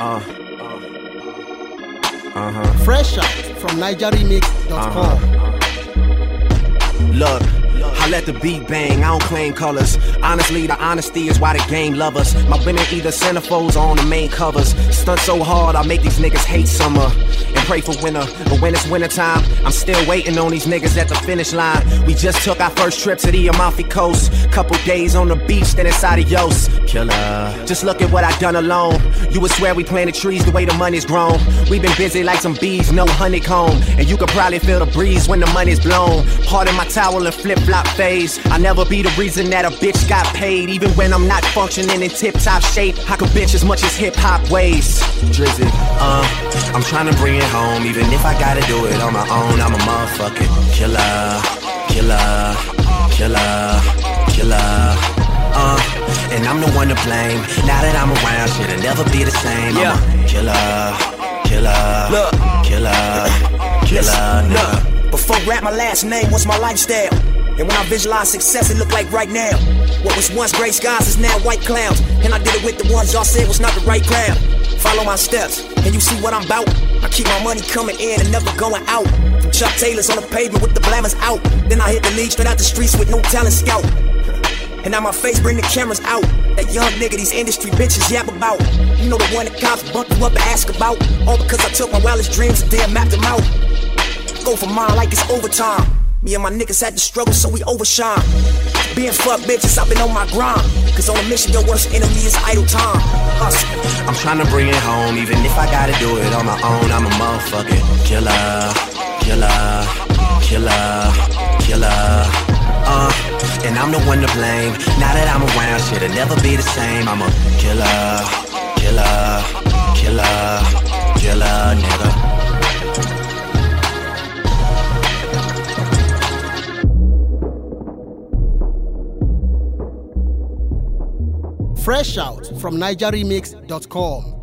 Fresh out from NigerRemix.com. Look, I let the beat bang, I don't claim colors. Honestly, the honesty is why the game love us. My women either centerfolds or on the main covers. Stunt so hard, I make these niggas hate summer and pray for winter. But when it's wintertime, I'm still waiting on these niggas at the finish line. We just took our first trip to the Amalfi Coast. Couple days on the beach, then it's adios. Killer. Just look at what I done alone. You would swear we planted trees the way the money's grown. We been busy like some bees, no honeycomb. And you could probably feel the breeze when the money's blown. Pardon my towel and flip-flop phase. I never be the reason that a bitch got paid. Even when I'm not functioning in tip-top shape, I can bitch as much as hip-hop weighs. Drizzy, I'm trying to bring it home. Even if I gotta do it on my own, I'm a motherfucking killer. Killer, killer, killer. And I'm the one to blame. Now that I'm around, shit'll never be the same. I'm a killer, killer, killer, killer, look. Before rap, my last name was my lifestyle. And when I visualize success, it look like right now. What was once gray skies is now white clouds. And I did it with the ones y'all said was not the right crowd. Follow my steps, and you see what I'm about. I keep my money coming in and never going out. From Chuck Taylor's on the pavement with the blammers out. Then I hit the league straight out the streets with no talent scout. And now my face bring the cameras out. That young nigga these industry bitches yap about. You know the one that cops bump you up and ask about. All because I took my wildest dreams and then mapped them out. Go for mine like it's overtime. Me and my niggas had to struggle so we overshine. Being fuck bitches, I've been on my grind. Cause on a mission your worst enemy is idle time. I'm trying to bring it home. Even if I gotta do it on my own, I'm a motherfucking killer. Killer, killer, killer. And I'm the one to blame. Now that I'm around, shit'll never be the same. I'm a killer, killer, killer, killer, nigga. Fresh out from NigerRemix.com.